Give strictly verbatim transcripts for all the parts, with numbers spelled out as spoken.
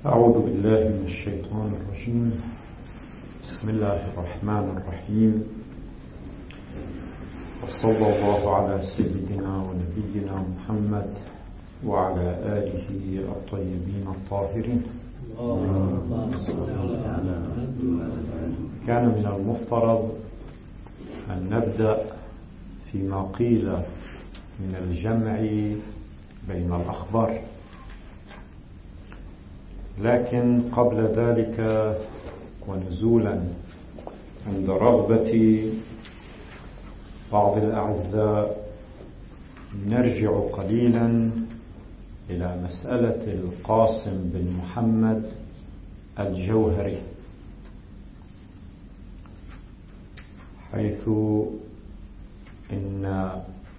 أعوذ بالله من الشيطان الرجيم. بسم الله الرحمن الرحيم، وصلى الله على سيدنا ونبينا محمد وعلى آله الطيبين الطاهرين. كان من المفترض أن نبدأ فيما قيل من الجمع بين الأخبار، لكن قبل ذلك ونزولا عند رغبة بعض الأعزاء نرجع قليلا إلى مسألة القاسم بن محمد الجوهري، حيث إن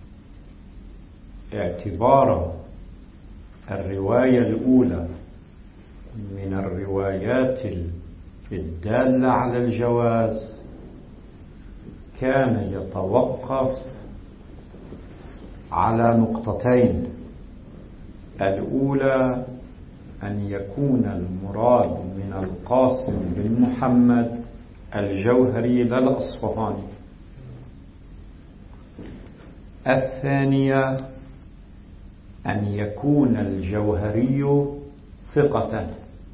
اعتبار الرواية الأولى من الروايات الدالة على الجواز كان يتوقف على نقطتين: الأولى أن يكون المراد من القاسم بن محمد الجوهري لا الأصفهاني، الثانية أن يكون الجوهري ثقة.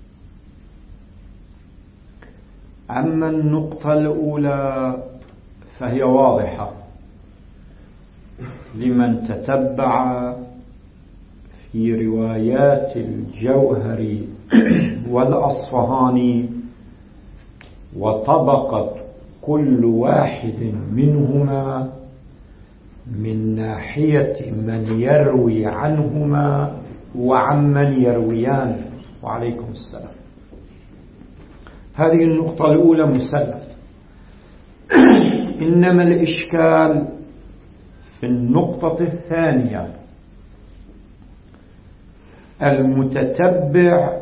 أما النقطة الأولى فهي واضحة لمن تتبع في روايات الجوهري والأصفهاني وطبقت كل واحد منهما من ناحية من يروي عنهما وعمن يرويان. وعليكم السلام. هذه النقطة الأولى مسلمة. إنما الإشكال في النقطة الثانية: المتتبع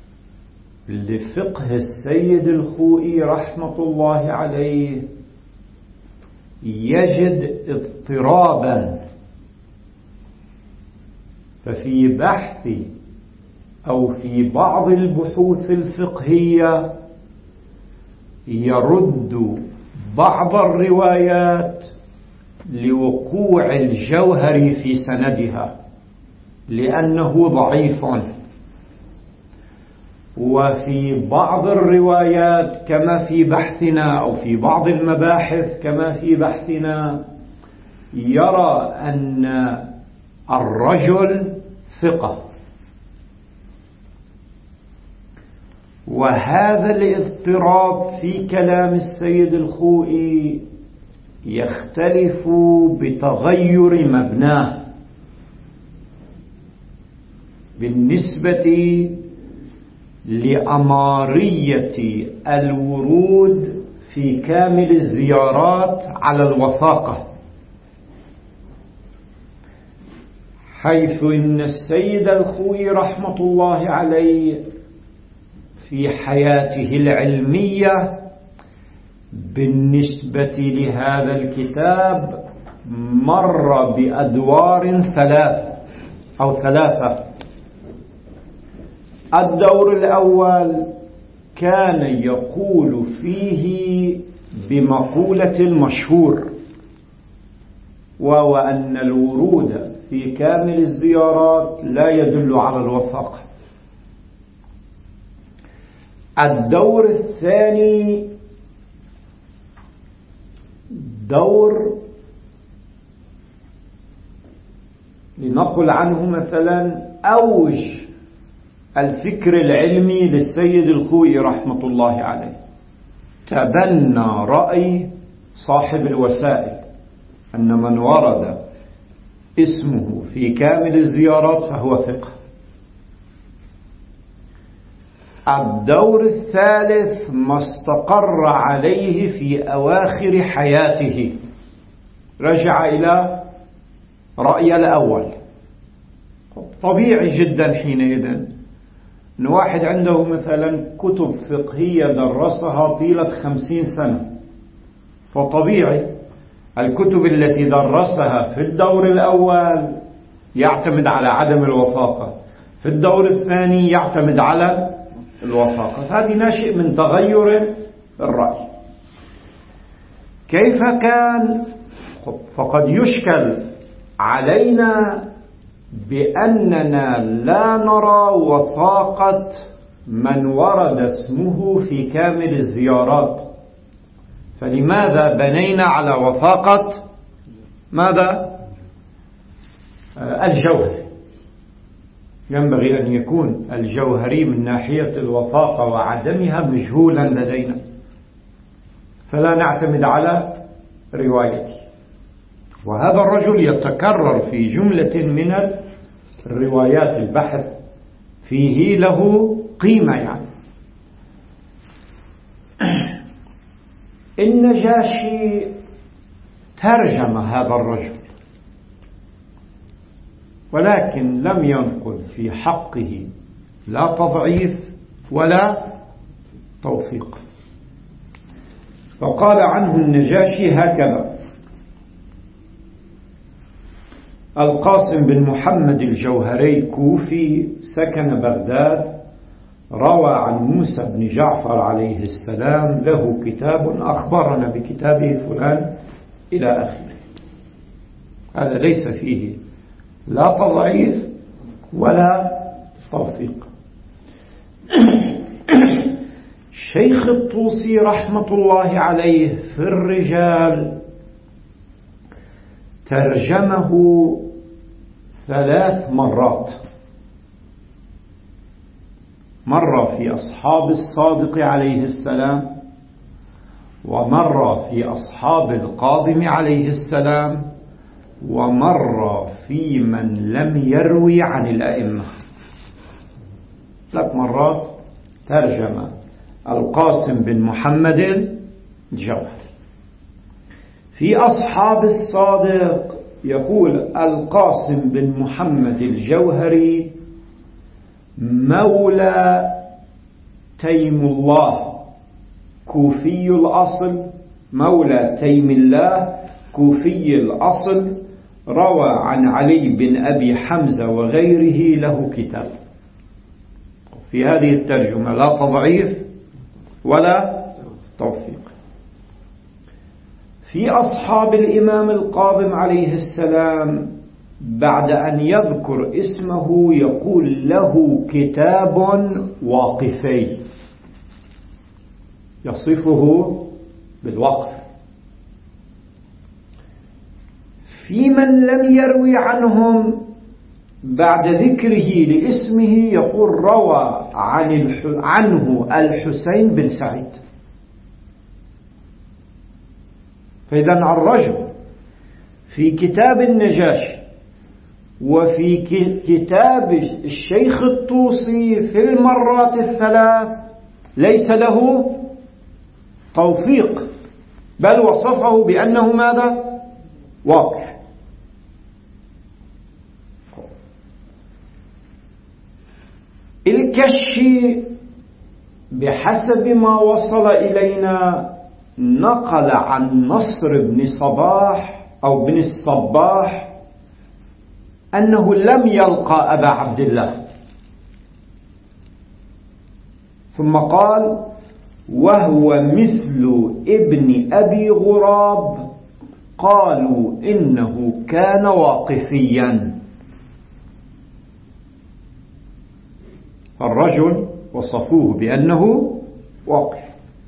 لفقه السيد الخوئي رحمة الله عليه يجد اضطرابا، ففي بحث أو في بعض البحوث الفقهية يرد بعض الروايات لوقوع الجوهري في سندها لأنه ضعيف، وفي بعض الروايات كما في بحثنا أو في بعض المباحث كما في بحثنا يرى أن الرجل ثقة. وهذا الاضطراب في كلام السيد الخوئي يختلف بتغير مبناه بالنسبة لأمارية الورود في كامل الزيارات على الوثاقة، حيث إن السيد الخوئي رحمة الله عليه في حياته العلمية بالنسبة لهذا الكتاب مر بأدوار ثلاث أو ثلاثة. الدور الأول كان يقول فيه بمقولة المشهور، وهو أن الورود في كامل الزيارات لا يدل على الوثاقة. الدور الثاني دور لنقل عنه مثلا أوج الفكر العلمي للسيد الخوئي رحمة الله عليه، تبنى رأي صاحب الوسائل أن من ورد اسمه في كامل الزيارات فهو ثقة. الدور الثالث ما استقر عليه في أواخر حياته، رجع إلى رأي الأول. طبيعي جدا حينئذ أن واحد عنده مثلا كتب فقهية درسها طيلة خمسين سنة، فطبيعي الكتب التي درسها في الدور الأول يعتمد على عدم الوثاقة، في الدور الثاني يعتمد على الوثاقة. هذه ناشئ من تغير الرأي. كيف كان؟ فقد يشكل علينا بأننا لا نرى وثاقة من ورد اسمه في كامل الزيارات، فلماذا بنينا على وثاقة ماذا؟ الجوهري. ينبغي أن يكون الجوهري من ناحية الوثاقة وعدمها مجهولا لدينا، فلا نعتمد على روايته. وهذا الرجل يتكرر في جملة من الروايات، البحث فيه له قيمة. يعني النجاشي ترجم هذا الرجل، ولكن لم ينقل في حقه لا تضعيف ولا توثيق. فقال عنه النجاشي هكذا: القاسم بن محمد الجوهري كوفي، سكن بغداد، روى عن موسى بن جعفر عليه السلام، له كتاب أخبرنا بكتابه فلان إلى آخره. هذا ليس فيه لا تضعيف ولا توثيق. شيخ الطوسي رحمة الله عليه في الرجال ترجمه ثلاث مرات، مرة في أصحاب الصادق عليه السلام، ومرة في أصحاب القاضم عليه السلام، ومرة في من لم يروي عن الأئمة. ثلاث مرات ترجم القاسم بن محمد الجوهري. في أصحاب الصادق يقول القاسم بن محمد الجوهري مولى تيم الله كوفي الأصل، مولى تيم الله كوفي الأصل، روى عن علي بن أبي حمزة وغيره، له كتاب. في هذه الترجمة لا تضعيف ولا توثيق. في أصحاب الإمام القاضم عليه السلام بعد أن يذكر اسمه يقول له كتاب واقفي، يصفه بالوقف. في من لم يروي عنهم بعد ذكره لاسمه يقول روى عن عنه الحسين بن سعيد. فإذا الرجل في كتاب النجاشي وفي كتاب الشيخ الطوسي في المرات الثلاث ليس له توثيق، بل وصفه بأنه ماذا؟ واقف. الكشي بحسب ما وصل إلينا نقل عن نصر بن صباح أو بن الصباح أنه لم يلقى أبا عبد الله، ثم قال وهو مثل ابن أبي غراب، قالوا إنه كان واقفيا. الرجل وصفوه بأنه واقف.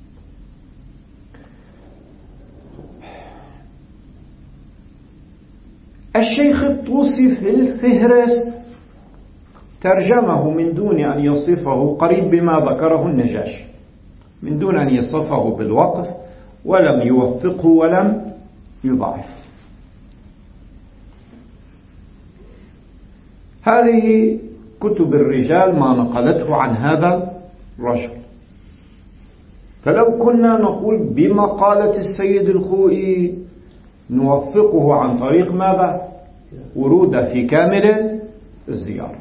الشيخ الطوسي في الفهرس ترجمه من دون أن يصفه، قريب بما ذكره النجاشي، من دون أن يصفه بالوقف، ولم يوثقه ولم يضعف. هذه كتب الرجال ما نقلته عن هذا الرجل. فلو كنا نقول بمقالة السيد الخوئي نوثقه عن طريق ماذا؟ ورود في كامل الزيارة.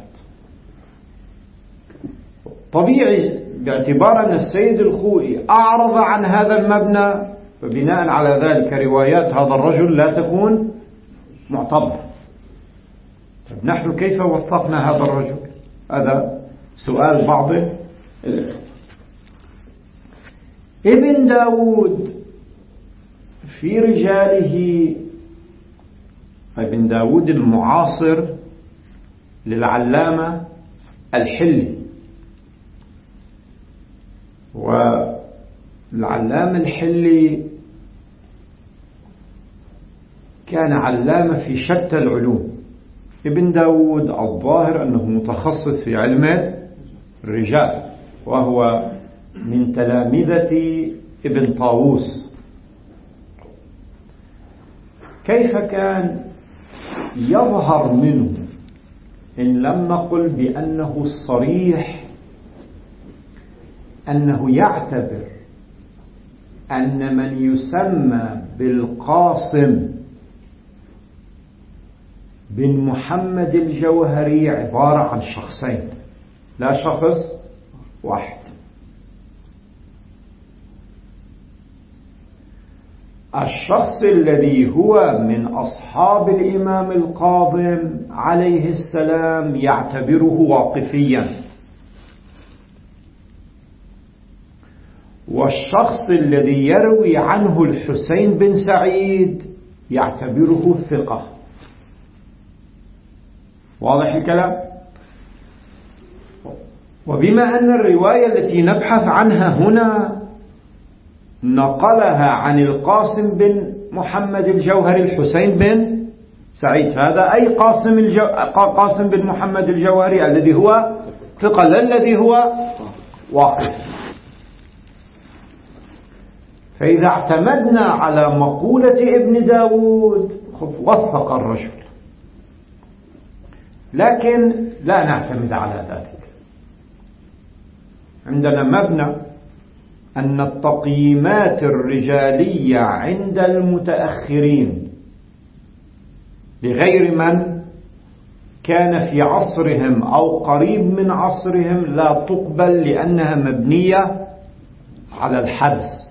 طبيعي باعتبار أن السيد الخوئي أعرض عن هذا المبنى، فبناء على ذلك روايات هذا الرجل لا تكون معتبرة. نحن كيف وثقنا هذا الرجل؟ هذا سؤال بعض ابن داود في رجاله، ابن داود المعاصر للعلامة الحلي، والعلامة الحلي كان علامة في شتى العلوم. ابن داود الظاهر أنه متخصص في علم الرجال، وهو من تلامذة ابن طاووس. كيف كان يظهر منه إن لم نقل بأنه الصريح أنه يعتبر أن من يسمى بالقاسم بن محمد الجوهري عبارة عن شخصين لا شخص واحد. الشخص الذي هو من أصحاب الإمام القاظم عليه السلام يعتبره واقفيا، والشخص الذي يروي عنه الحسين بن سعيد يعتبره ثقة. واضح الكلام؟ وبما أن الرواية التي نبحث عنها هنا نقلها عن القاسم بن محمد الجوهري الحسين بن سعيد، هذا أي قاسم, الجو... قاسم بن محمد الجوهري الذي هو ثقة، لا الذي هو واقف. فإذا اعتمدنا على مقولة ابن داود وفق الرجل، لكن لا نعتمد على ذلك. عندنا مبنى أن التقييمات الرجالية عند المتأخرين لغير من كان في عصرهم أو قريب من عصرهم لا تقبل، لأنها مبنية على الحدس.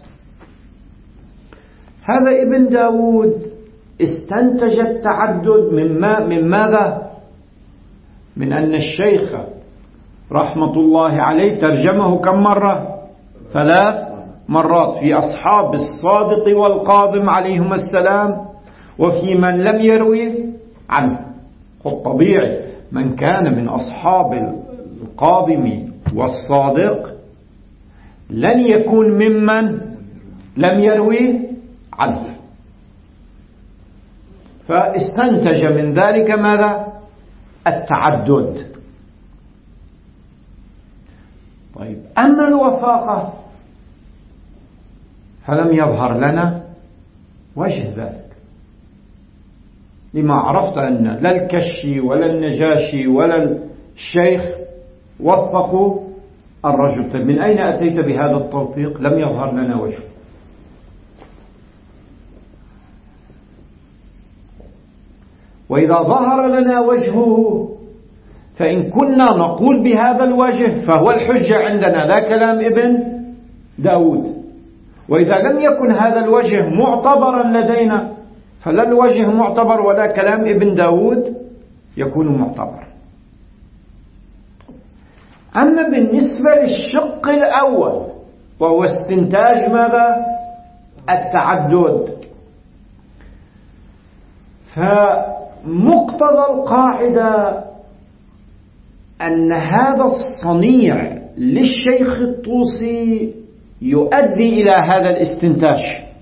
هذا ابن داود استنتج التعدد من, ما من ماذا؟ من أن الشيخ رحمة الله عليه ترجمه كم مرة؟ ثلاث مرات، في أصحاب الصادق والقاظم عليهما السلام، وفي من لم يروي عنه. الطبيعي من كان من أصحاب القاظم والصادق لن يكون ممن لم يروي عنه، فاستنتج من ذلك ماذا؟ التعدد. طيب، أما الوفاقة فلم يظهر لنا وجه ذلك، لما عرفت أن لا الكشي ولا النجاشي ولا الشيخ وفقوا الرجل. طيب، من أين أتيت بهذا التوثيق؟ لم يظهر لنا وجه. وإذا ظهر لنا وجهه فإن كنا نقول بهذا الوجه فهو الحجة عندنا، لا كلام ابن داود. وإذا لم يكن هذا الوجه معتبرا لدينا فلا الوجه معتبر ولا كلام ابن داود يكون معتبر. أما بالنسبة للشق الأول وهو استنتاج ماذا؟ التعدد، فمقتضى القاعدة أن هذا الصنيع للشيخ الطوسي يؤدي إلى هذا الاستنتاج.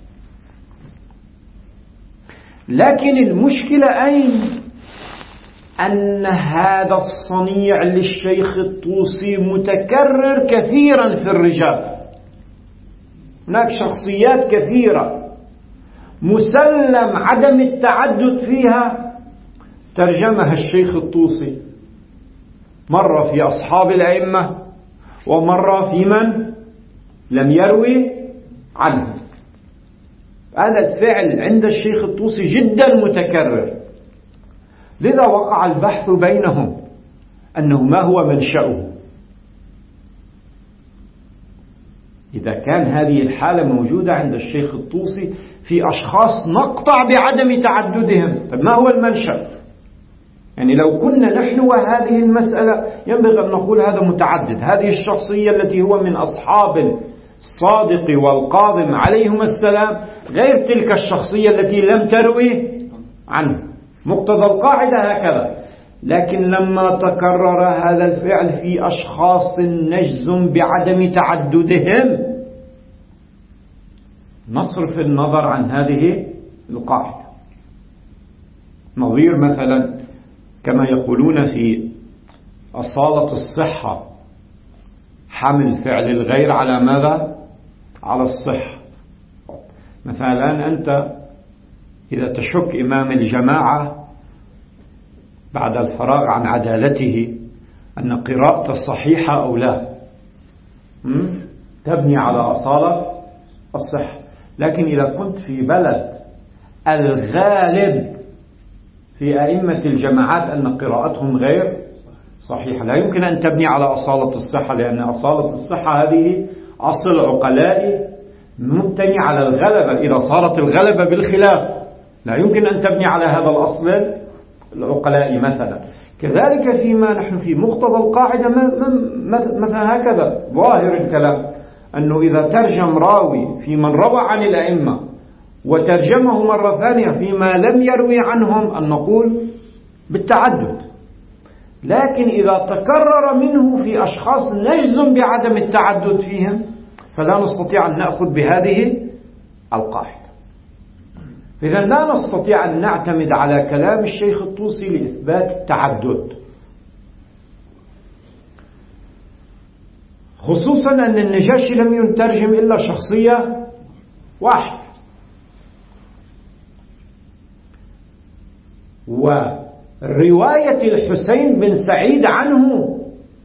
لكن المشكلة أين؟ أن هذا الصنيع للشيخ الطوسي متكرر كثيرا في الرجال. هناك شخصيات كثيرة مسلم عدم التعدد فيها ترجمها الشيخ الطوسي، مرة في أصحاب الأئمة ومرة في من لم يروي عنه. هذا الفعل عند الشيخ الطوسي جدا متكرر، لذا وقع البحث بينهم أنه ما هو منشأه. إذا كان هذه الحالة موجودة عند الشيخ الطوسي في أشخاص نقطع بعدم تعددهم، طيب ما هو المنشأ؟ يعني لو كنا نحن وهذه المسألة ينبغي أن نقول هذا متعدد، هذه الشخصية التي هو من أصحاب الصادق والقاظم عليهما السلام غير تلك الشخصية التي لم تروي عنه. مقتضى القاعدة هكذا. لكن لما تكرر هذا الفعل في أشخاص نجزم بعدم تعددهم نصرف النظر عن هذه القاعدة. نظير مثلا كما يقولون في أصالة الصحة حمل فعل الغير على ماذا؟ على الصحة. مثلا أنت إذا تشك إمام الجماعة بعد الفراغ عن عدالته أن قراءة صحيحة أو لا تبني على أصالة الصحة. لكن إذا كنت في بلد الغالب في أئمة الجماعات أن قراءتهم غير صحيحة لا يمكن أن تبني على أصالة الصحة، لأن أصالة الصحة هذه أصل عقلائي مبتني على الغلبة. إذا صارت الغلبة بالخلاف لا يمكن أن تبني على هذا الأصل العقلائي مثلا. كذلك فيما نحن في مقتضى القاعدة مثلا هكذا ظاهر الكلام أنه إذا ترجم راوي في من روى عن الأئمة وترجمه مرة ثانية فيما لم يروي عنهم أن نقول بالتعدد. لكن إذا تكرر منه في أشخاص نجزم بعدم التعدد فيهم فلا نستطيع أن نأخذ بهذه القاعدة. إذا لا نستطيع أن نعتمد على كلام الشيخ الطوسي لإثبات التعدد، خصوصا أن النجاشي لم يترجم إلا شخصية واحدة، ورواية الحسين بن سعيد عنه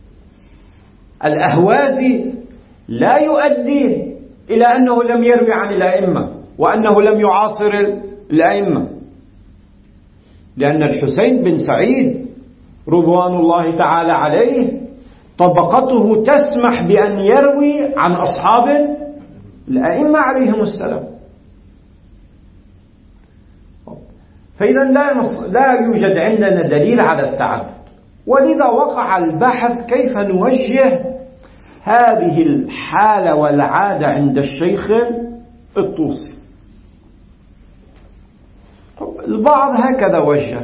الأهوازي لا يؤدي إلى أنه لم يروي عن الأئمة وأنه لم يعاصر الأئمة، لأن الحسين بن سعيد رضوان الله تعالى عليه طبقته تسمح بأن يروي عن أصحاب الأئمة عليهم السلام. فإذا لا يوجد عندنا دليل على التعدد، ولذا وقع البحث كيف نوجه هذه الحالة والعادة عند الشيخ الطوسي. البعض هكذا وجه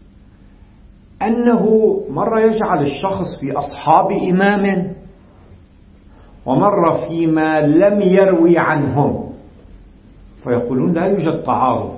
أنه مرة يجعل الشخص في أصحاب إمام ومرة فيما لم يروي عنهم، فيقولون لا يوجد تعارض.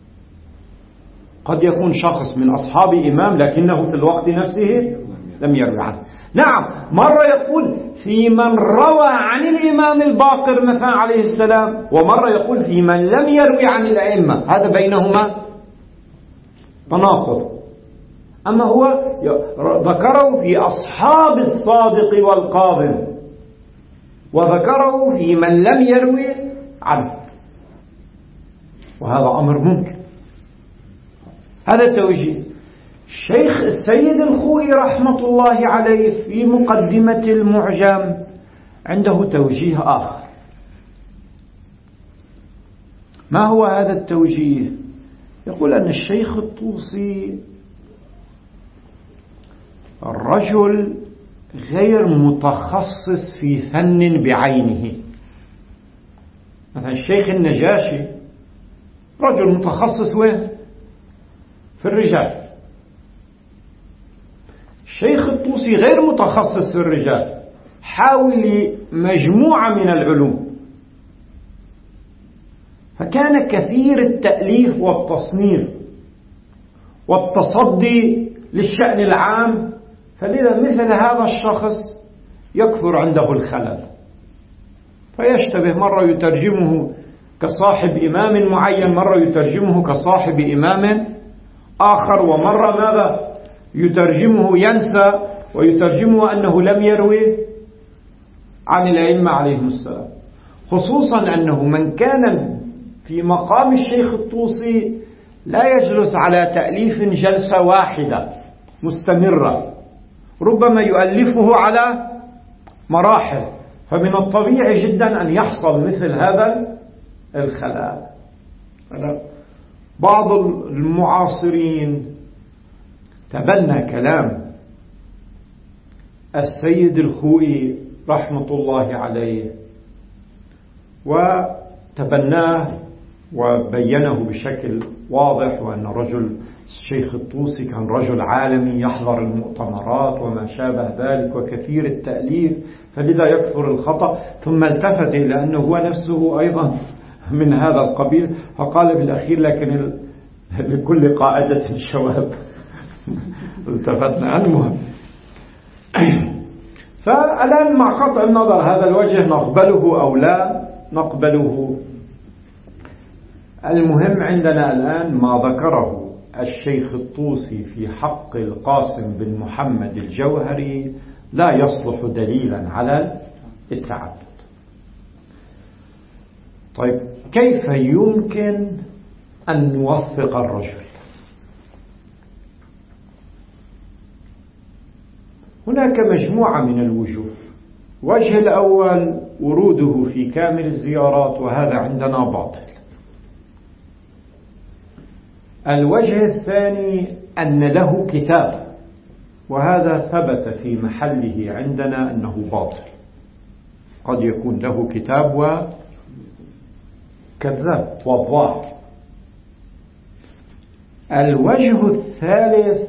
قد يكون شخص من أصحاب إمام لكنه في الوقت نفسه لم يروي عنه. نعم، مرة يقول في من روى عن الإمام الباقر مثلا عليه السلام، ومرة يقول في من لم يروي عن الأئمة، هذا بينهما تناقض. أما هو ذكره في أصحاب الصادق والقاظم وذكره في من لم يروي عنه، وهذا أمر ممكن. هذا توجيه الشيخ السيد الخوئي رحمة الله عليه في مقدمة المعجم عنده توجيه آخر. ما هو هذا التوجيه؟ يقول أن الشيخ الطوسي الرجل غير متخصص في فن بعينه. مثلا الشيخ النجاشي رجل متخصص وين؟ في الرجال. الشيخ الطوسي غير متخصص في الرجال، حاول مجموعة من العلوم، فكان كثير التأليف والتصنيف والتصدي للشأن العام، فلذا مثل هذا الشخص يكثر عنده الخلل، فيشتبه، مرة يترجمه كصاحب إمام معين، مرة يترجمه كصاحب إمام آخر، ومرة ماذا يترجمه ينسى ويترجمه أنه لم يروي عن الأئمة عليهم السلام. خصوصا أنه من كان في مقام الشيخ الطوسي لا يجلس على تأليف جلسة واحدة مستمرة، ربما يؤلفه على مراحل، فمن الطبيعي جدا أن يحصل مثل هذا الخلاء. بعض المعاصرين تبنى كلام السيد الخوئي رحمة الله عليه وتبناه وبينه بشكل واضح، وأن رجل الشيخ الطوسي كان رجل عالمي يحضر المؤتمرات وما شابه ذلك وكثير التأليف، فلذا يكثر الخطأ. ثم التفت إلى أنه هو نفسه أيضا من هذا القبيل، فقال بالأخير لكن لكل قاعدة شواب. التفتنا عنه. فالآن مع قطع النظر هذا الوجه نقبله أو لا نقبله، المهم عندنا الآن ما ذكره الشيخ الطوسي في حق القاسم بن محمد الجوهري لا يصلح دليلا على التعدد. طيب كيف يمكن أن نوثق الرجل؟ هناك مجموعة من الوجوه. وجه الأول وروده في كامل الزيارات، وهذا عندنا باطل. الوجه الثاني أن له كتاب، وهذا ثبت في محله عندنا أنه باطل. قد يكون له كتاب وكذاب وضاع. الوجه الثالث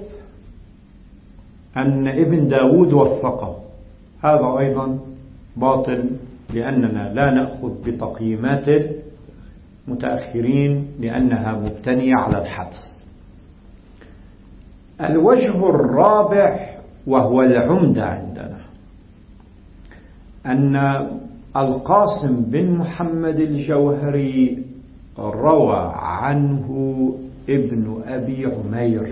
أن ابن داود وثقه، هذا أيضا باطل، لأننا لا نأخذ بتقييمات المتأخرين لأنها مبتنية على الحدس. الوجه الرابع وهو العمدة عندنا أن القاسم بن محمد الجوهري روى عنه ابن أبي عمير،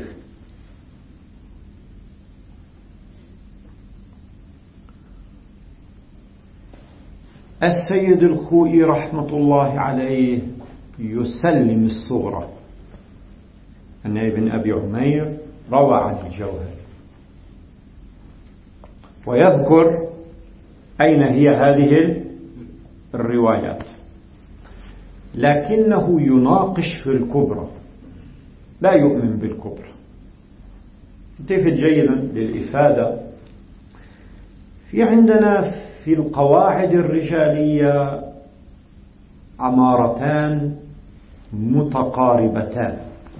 السيد الخوئي رحمة الله عليه يسلم الصغرى أن ابن أبي عمير روى عن الجوهري، ويذكر أين هي هذه الروايات، لكنه يناقش في الكبرى، لا يؤمن بالكبرى. التفت جيدا للإفادة. في عندنا في القواعد الرجالية عمارتان متقاربتان.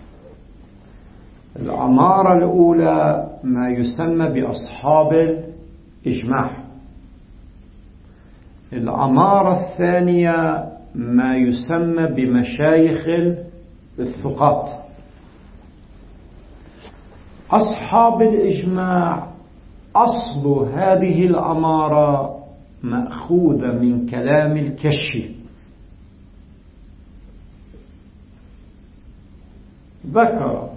العمارة الأولى ما يسمى بأصحاب الإجماع، العمارة الثانية ما يسمى بمشايخ الثقات. أصحاب الإجماع أصل هذه العمارة مأخوذة من كلام الكشي، ذكر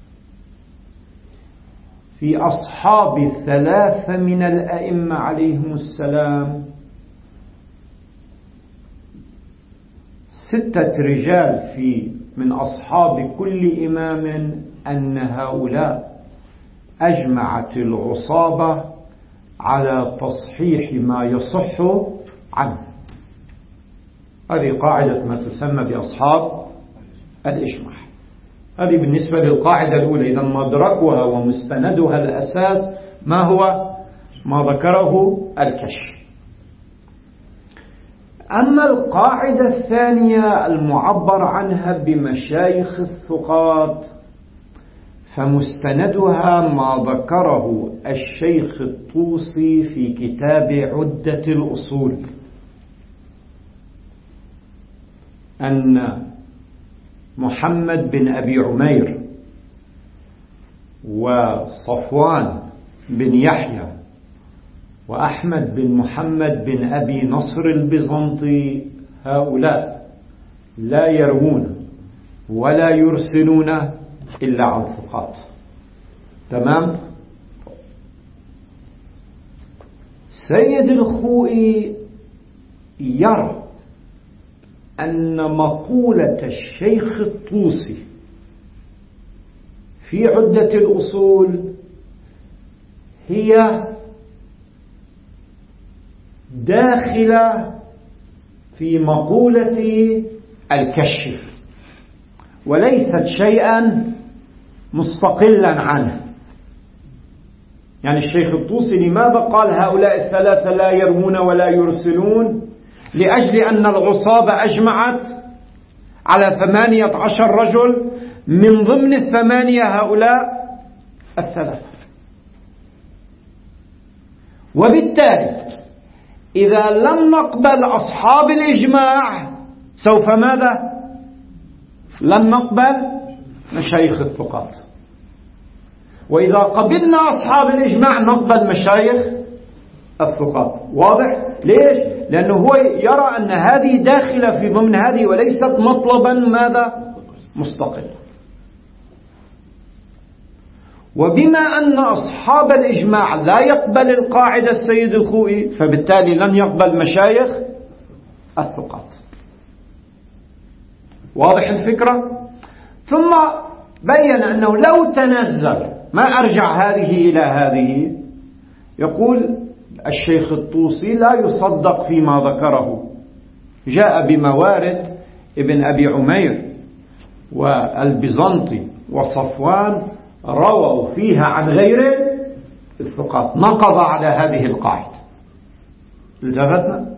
في أصحاب ثلاثة من الأئمة عليهم السلام ستة رجال في من أصحاب كل إمام أن هؤلاء أجمعت العصابة على تصحيح ما يصح عنه. هذه قاعدة ما تسمى بأصحاب الإجماع. هذه بالنسبة للقاعدة الأولى. إذا مدركها ومستندها الأساس ما هو؟ ما ذكره الكشف. أما القاعدة الثانية المعبر عنها بمشايخ الثقات فمستندها ما ذكره الشيخ الطوسي في كتاب عدة الأصول، أن محمد بن أبي عمير وصفوان بن يحيى وأحمد بن محمد بن أبي نصر البيزنطي هؤلاء لا يروون ولا يرسلون إلا عن ثقات. تمام؟ سيد الخوئي يرى أن مقولة الشيخ الطوسي في عدة الأصول هي داخلة في مقولة الكشف وليست شيئا مستقلا عنه. يعني الشيخ الطوسي لماذا قال هؤلاء الثلاثة لا يرمون ولا يرسلون؟ لأجل أن العصابة أجمعت على ثمانية عشر رجل، من ضمن الثمانية هؤلاء الثلاثة. وبالتالي إذا لم نقبل أصحاب الإجماع سوف ماذا؟ لن نقبل مشايخ الثقات. وإذا قبلنا أصحاب الإجماع نقبل مشايخ الثقات. واضح؟ ليش؟ لأنه هو يرى أن هذه داخلة في ضمن هذه وليست مطلبا ماذا؟ مستقل. وبما أن أصحاب الإجماع لا يقبل القاعدة السيد الخوئي، فبالتالي لن يقبل مشايخ الثقات. واضح الفكرة؟ ثم بين أنه لو تنزل، ما أرجع هذه إلى هذه، يقول الشيخ الطوسي لا يصدق فيما ذكره. جاء بموارد ابن أبي عمير والبيزنطي وصفوان رووا فيها عن غيره الثقات، نقض على هذه القاعدة. التفتنا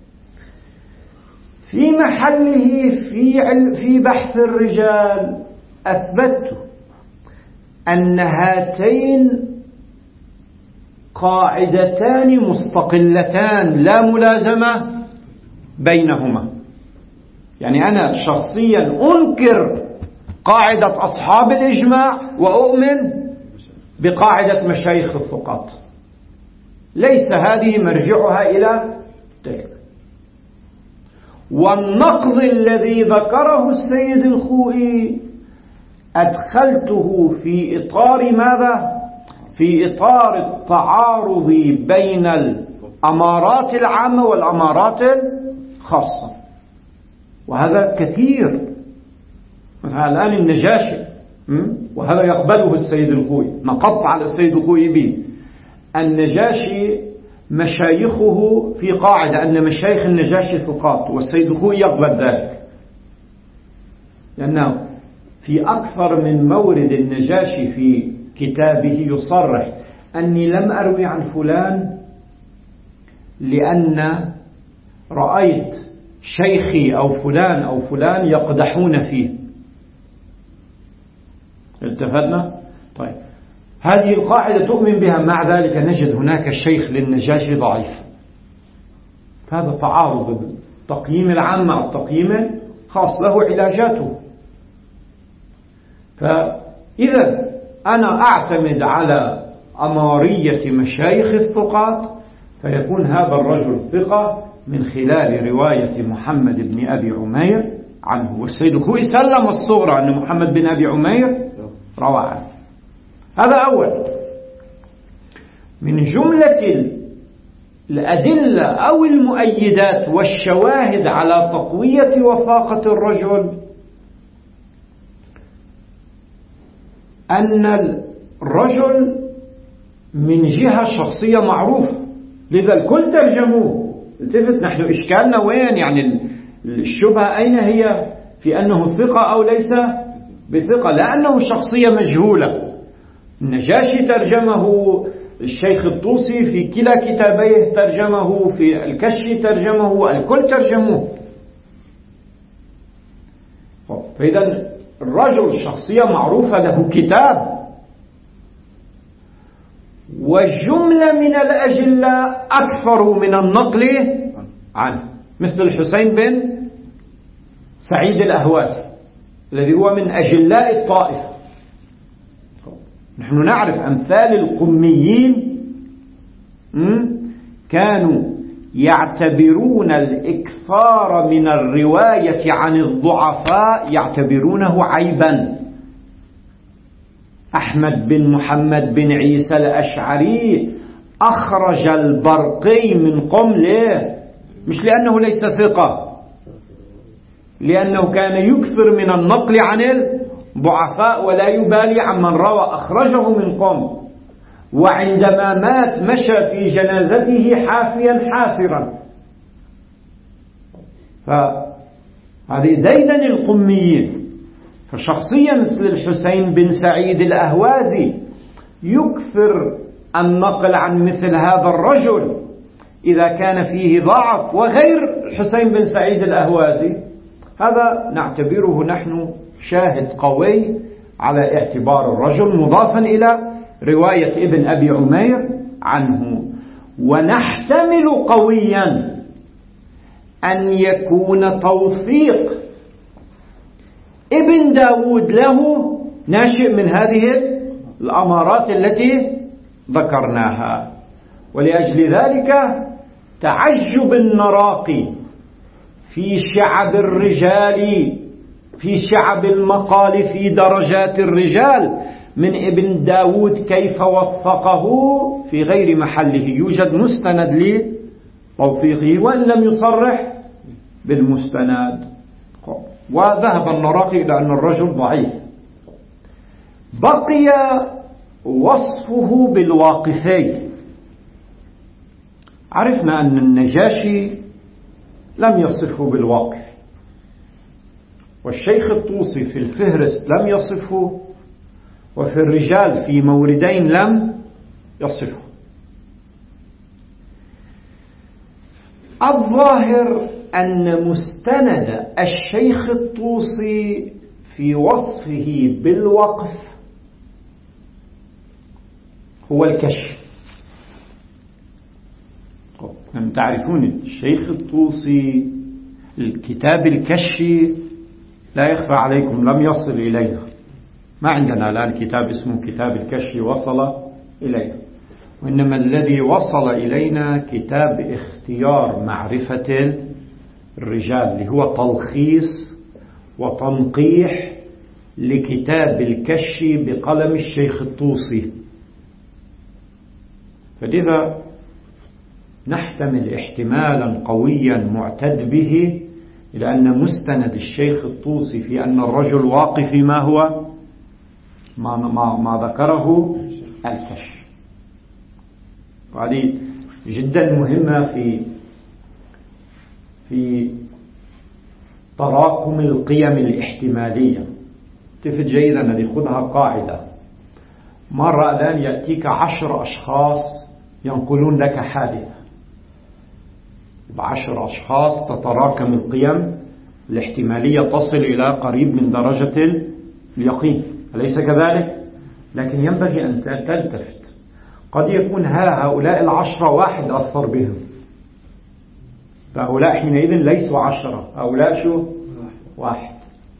في محله في في بحث الرجال أثبت أن هاتين قاعدتان مستقلتان لا ملازمة بينهما. يعني أنا شخصيا أنكر قاعدة أصحاب الإجماع وأؤمن بقاعدة مشايخ الثقات، ليس هذه مرجعها إلى تلك. والنقض الذي ذكره السيد الخوئي أدخلته في إطار ماذا؟ في إطار التعارض بين الأمارات العامة والأمارات الخاصة، وهذا كثير. الآن النجاشي، وهذا يقبله السيد الخوئي، نقض على السيد الخوئي به. النجاشي مشايخه في قاعدة أن مشايخ النجاشي ثقات، والسيد الخوئي يقبل ذلك، لأنه في أكثر من مورد النجاشي في كتابه يصرح أني لم أروي عن فلان لأن رأيت شيخي أو فلان أو فلان يقدحون فيه. التفتنا؟ طيب، هذه القاعدة تؤمن بها، مع ذلك نجد هناك الشيخ للنجاشي ضعيف. هذا تعارض التقييم العام مع التقييم الخاص، له علاجاته. فإذا أنا أعتمد على أمارية مشايخ الثقات فيكون هذا الرجل ثقة من خلال رواية محمد بن أبي عمير عنه. والسيد الخوئي سلم الصغرى أن محمد بن أبي عمير روى عنه. هذا أول. من جملة الأدلة أو المؤيدات والشواهد على تقوية وثاقة الرجل أن الرجل من جهة شخصية معروفة، لذا الكل ترجموه. التفت، نحن إشكالنا وين؟ يعني الشبهة أين هي في أنه ثقة أو ليس بثقة؟ لأنه شخصية مجهولة. النجاشي ترجمه، الشيخ الطوسي في كلا كتابيه ترجمه، في الكشف ترجمه، الكل ترجموه. فإذا الرجل شخصية معروفة له كتاب. والجملة من الأجلاء أكثر من النقل عنه، مثل الحسين بن سعيد الأهوازي الذي هو من أجلاء الطائفة. نحن نعرف أمثال القميين كانوا يعتبرون الإكثار من الرواية عن الضعفاء يعتبرونه عيبا. أحمد بن محمد بن عيسى الأشعري أخرج البرقي من قم، ليه؟ مش لأنه ليس ثقة، لأنه كان يكثر من النقل عن الضعفاء ولا يبالي عمن روى، أخرجه من قم. وعندما مات مشى في جنازته حافيا حاسرا. فهذه ديدن القميين. فشخصيا مثل الحسين بن سعيد الأهوازي يكثر النقل عن مثل هذا الرجل إذا كان فيه ضعف، وغير حسين بن سعيد الأهوازي. هذا نعتبره نحن شاهد قوي على اعتبار الرجل، مضافا إلى رواية ابن أبي عمير عنه. ونحتمل قويا أن يكون توثيق ابن داود له ناشئ من هذه الأمارات التي ذكرناها. ولأجل ذلك تعجب النراقي في شعب الرجال، في شعب المقال في درجات الرجال من ابن داود كيف وثقه في غير محله. يوجد مستند لتوثيقه وإن لم يصرح بالمستند. وذهب النراقي إلى أن الرجل ضعيف. بقي وصفه بالواقفين. عرفنا أن النجاشي لم يصفه بالواقف، والشيخ الطوسي في الفهرست لم يصفه، وفي الرجال في موردين لم يصفه. الظاهر أن مستند الشيخ الطوسي في وصفه بالوقف هو الكشف. لم تعرفون الشيخ الطوسي الكتاب الكشي لا يخفى عليكم لم يصل إلينا. ما عندنا الآن كتاب اسمه كتاب الكشي وصل إلينا، وإنما الذي وصل إلينا كتاب اختيار معرفة الرجال، اللي هو تلخيص وتنقيح لكتاب الكشي بقلم الشيخ الطوسي. فلذا نحتمل احتمالا قويا معتد به إلى أن مستند الشيخ الطوسي في أن الرجل واقف ما هو ما, ما, ما ذكره الكشف. وهذه جدا مهمة في في تراكم القيم الاحتمالية. تفت جيدا أن خذها قاعدة. مرة الآن يأتيك عشر أشخاص ينقلون لك حادثة، بعشر أشخاص تتراكم القيم الاحتمالية تصل إلى قريب من درجة اليقين، أليس كذلك؟ لكن ينبغي أن تلتفت، قد يكون هؤلاء العشرة واحد أثر بهم، فهؤلاء حينئذ ليسوا عشرة، هؤلاء شو؟ واحد.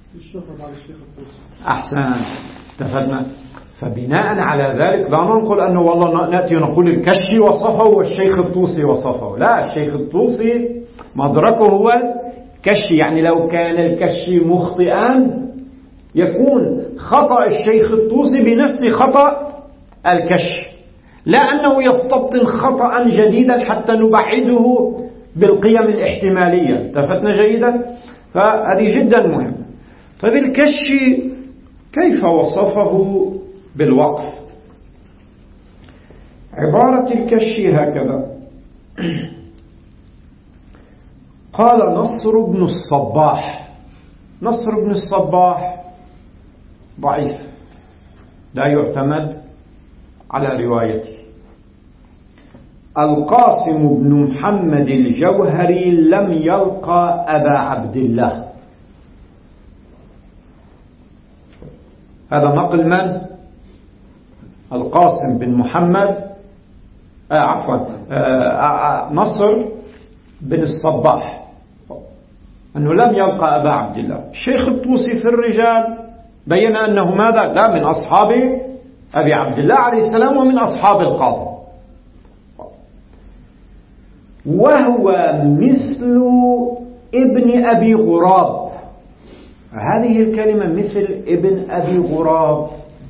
أحسن، اتفقنا. فبناء على ذلك لا ننقل أنه والله نأتي ونقول الكشي وصفه والشيخ الطوسي وصفه. لا، الشيخ الطوسي مدركه هو الكشي. يعني لو كان الكشي مخطئا يكون خطأ الشيخ الطوسي بنفس خطأ الكشي، لا أنه يستبطن خطأ جديدا حتى نبعده بالقيم الاحتمالية. اتفتنا جيدا؟ فهذه جدا مهمة. طيب الكشي كيف وصفه بالوقف؟ عبارة الكشي هكذا: قال نصر بن الصباح. نصر بن الصباح ضعيف لا يعتمد على روايته. القاسم بن محمد الجوهري لم يلقى أبا عبد الله. هذا نقل من؟ القاسم بن محمد آه عفوا آه نصر بن الصباح أنه لم يلقى أبا عبد الله. الشيخ الطوسي في الرجال بين أنه ماذا؟ لا، من أصحاب أبي عبد الله عليه السلام ومن أصحاب القاضي، وهو مثل ابن أبي غراب. هذه الكلمة مثل ابن أبي غراب.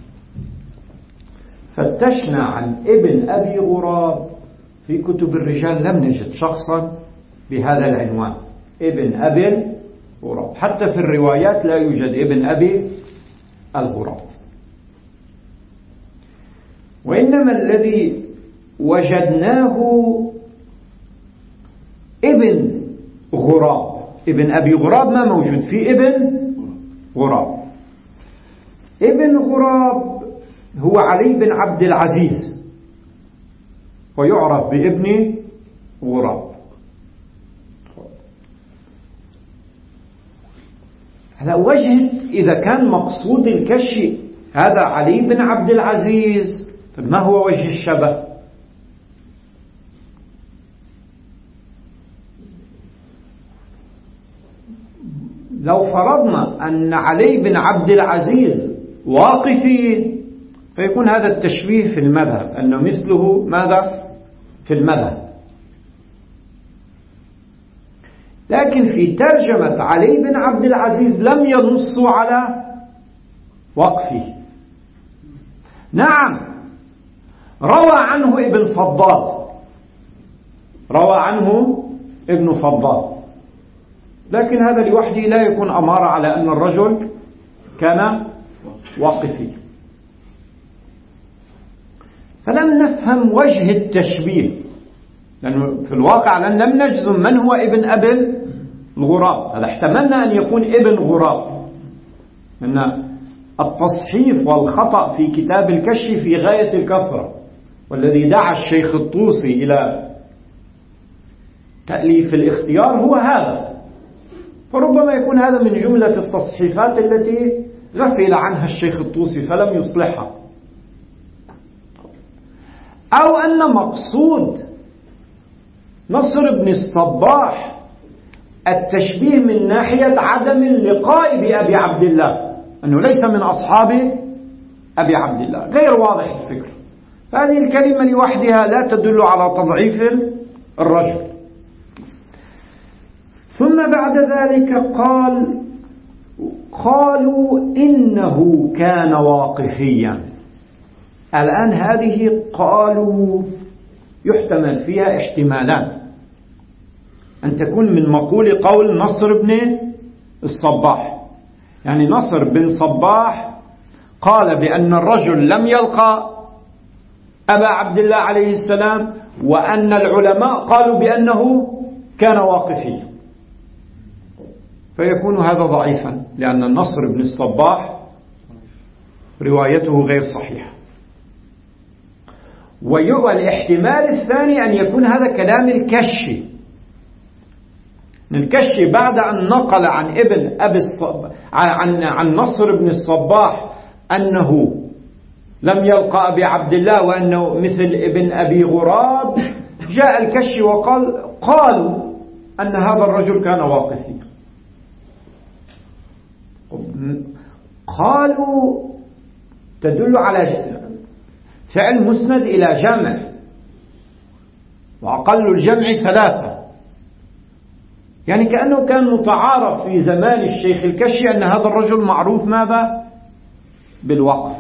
فتشنا عن ابن أبي غراب في كتب الرجال لم نجد شخصا بهذا العنوان، ابن أبي غراب. حتى في الروايات لا يوجد ابن أبي الغراب، وإنما الذي وجدناه ابن غراب. ابن أبي غراب ما موجود، في ابن غراب. ابن غراب هو علي بن عبد العزيز ويعرف بابن غراب. على وجه إذا كان مقصود الكشف هذا علي بن عبد العزيز، ما هو وجه الشبه؟ لو فرضنا أن علي بن عبد العزيز واقفي فيكون هذا التشبيه في المذهب، أنه مثله ماذا في المذهب. لكن في ترجمة علي بن عبد العزيز لم ينصوا على وقفه. نعم روى عنه ابن فضال، روى عنه ابن فضال، لكن هذا لوحده لا يكون أمارة على أن الرجل كان واقفي. فلم نفهم وجه التشبيه، لأنه في الواقع لم نجزم من هو ابن أبي الغراب. هذا احتملنا أن يكون ابن غراب، أن التصحيف والخطأ في كتاب الكشف في غاية الكثرة، والذي دعا الشيخ الطوسي إلى تأليف الاختيار هو هذا. فربما يكون هذا من جملة التصحيفات التي غفل عنها الشيخ الطوسي فلم يصلحها، أو أن مقصود نصر بن الصباح التشبيه من ناحية عدم اللقاء بأبي عبد الله، أنه ليس من أصحاب أبي عبد الله، غير واضح الفكر. فهذه الكلمة لوحدها لا تدل على تضعيف الرجل. ثم بعد ذلك قال قالوا إنه كان واقفيا. الآن هذه قالوا يحتمل فيها احتمالان، أن تكون من مقول قول نصر بن الصباح، يعني نصر بن صباح قال بأن الرجل لم يلقى أبا عبد الله عليه السلام، وأن العلماء قالوا بأنه كان واقفيا، فيكون هذا ضعيفا لأن النصر بن الصباح روايته غير صحيحة. والاحتمال الثاني أن يكون هذا كلام الكشي، الكشي بعد أن نقل عن ابن أبي الصب... عن عن نصر بن الصباح أنه لم يلقى أبي عبد الله وأنه مثل ابن أبي غراب، جاء الكشي وقال قالوا أن هذا الرجل كان واقفي. قالوا تدل على فعل مسند إلى جمع، وأقل الجمع ثلاثة، يعني كأنه كان متعارف في زمان الشيخ الكشي أن هذا الرجل معروف ماذا بالوقف.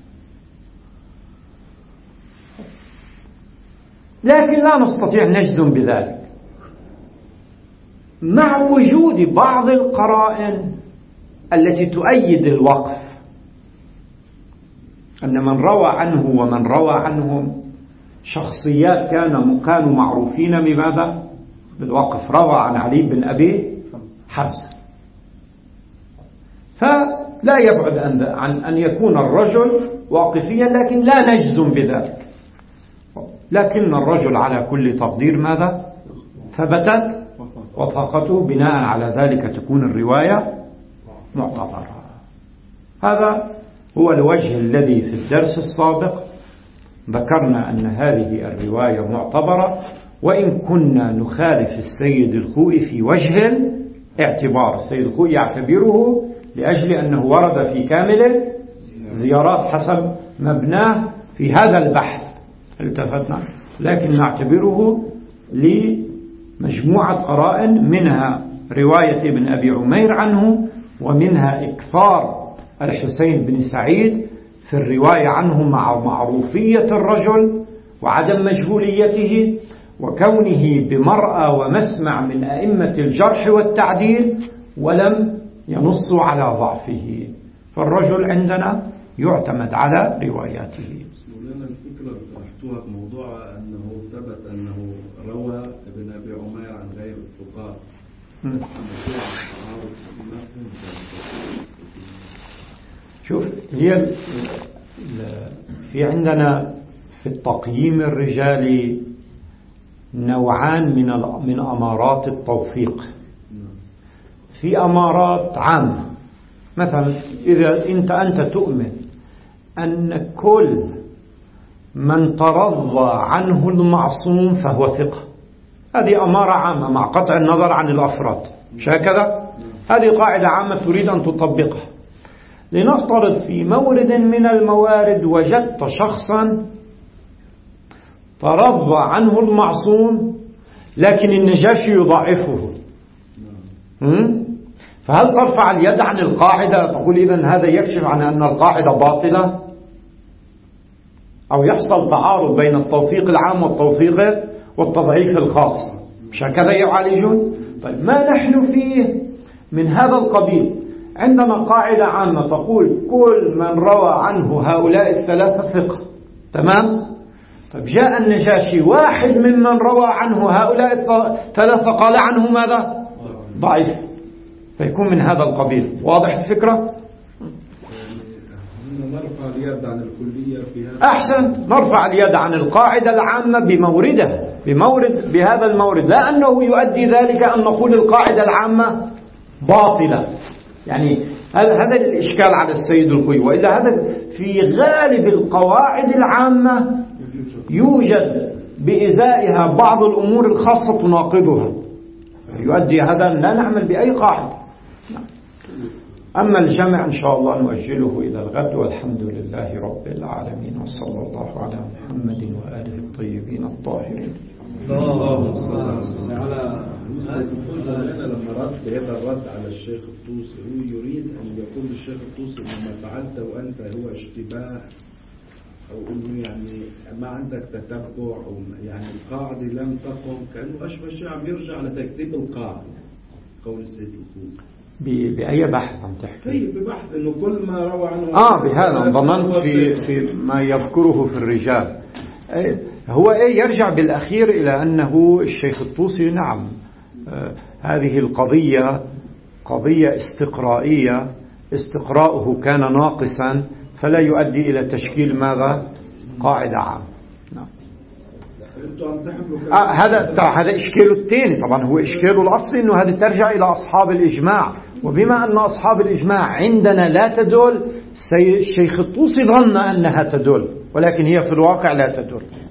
لكن لا نستطيع نجزم بذلك مع وجود بعض القرائن التي تؤيد الوقف، أن من روى عنه ومن روى عنهم شخصيات كانوا كانوا معروفين بماذا بالوقف. روى عن علي بن أبي حمزة، فلا يبعد عن أن يكون الرجل واقفيا، لكن لا نجزم بذلك. لكن الرجل على كل تقدير ماذا ثبتت وثاقته، بناء على ذلك تكون الرواية معتبرة. هذا هو الوجه الذي في الدرس السابق ذكرنا أن هذه الرواية معتبرة، وإن كنا نخالف السيد الخوئي في وجه الاعتبار. السيد الخوئي يعتبره لأجل أنه ورد في كامل زيارات حسب مبناه في هذا البحث التفتنا، لكن نعتبره لمجموعة قرائن، منها رواية ابن أبي عمير عنه، ومنها إكثار الحسين بن سعيد في الرواية عنه مع معروفية الرجل وعدم مجهوليته، وكونه بمرأى ومسمع من أئمة الجرح والتعديل ولم ينصوا على ضعفه، فالرجل عندنا يعتمد على رواياته. مولانا الفكرة طرحتوها في موضوع أنه ثبت أنه روى ابن أبي عمير عن غير الفقهاء. شوف، هي في عندنا في التقييم الرجالي نوعان من من أمارات التوفيق. في أمارات عامة، مثلا إذا أنت أنت تؤمن أن كل من ترضى عنه المعصوم فهو ثقة، هذه أمارة عامة مع قطع النظر عن الأفراد، مش هكذا؟ هذه قاعدة عامة تريد أن تطبقها. لنفترض في مورد من الموارد وجدت شخصا ترضى عنه المعصوم لكن النجاشي يضعفه، فهل ترفع اليد عن القاعدة تقول إذن هذا يكشف عن أن القاعدة باطلة، أو يحصل تعارض بين التوفيق العام والتوفيق والتضعيف الخاص، مش هكذا يعالجون؟ طيب ما نحن فيه من هذا القبيل؟ عندنا قاعدة عامة تقول كل من روى عنه هؤلاء الثلاثة ثقة، تمام؟ طيب جاء النجاشي واحد ممن روى عنه هؤلاء الثلاثة قال عنه ماذا؟ ضعيف، فيكون من هذا القبيل. واضح الفكرة؟ نرفع اليد عن الكلية في هذا. أحسن، نرفع اليد عن القاعدة العامة بموردها، بمورد بهذا المورد، لا أنه يؤدي ذلك أن نقول القاعدة العامة باطلة. يعني هذا الإشكال على السيد الخوي، وإلا هذا في غالب القواعد العامة يوجد بإزائها بعض الأمور الخاصة تناقضها، يؤدي هذا لا نعمل بأي قاعدة. أما الجمع إن شاء الله نؤجله إلى الغد، والحمد لله رب العالمين، وصلى الله على محمد وآله الطيبين الطاهرين. الله صلى على أنا لما رد بهذا الرد على الشيخ الطوسي، هو يريد أن يقول الشيخ الطوسي ما فعلته وأنت هو اشتباه، أو إنه يعني ما عندك تتبع، أو يعني القاعدة لم تقم، كأنه أشبه الشعب يرجع لتكتيب القاعدة قول السيد الخوي. بأي بحث عم تحكي؟ في ببحث إنه كل ما روى عنه آه بهذا ضمنت في في ما يذكره في الرجال. هو إيه يرجع بالأخير إلى أنه الشيخ الطوسي نعم آه هذه القضية قضية استقرائية، استقراؤه كان ناقصا فلا يؤدي إلى تشكيل ماذا؟ قاعدة عامة. نعم. آه هذا هذا إشكاله الثاني، طبعا هو إشكاله الأصلي إنه هذه ترجع إلى أصحاب الإجماع، وبما أن أصحاب الإجماع عندنا لا تدل، الشيخ الطوسي ظن أنها تدل ولكن هي في الواقع لا تدل.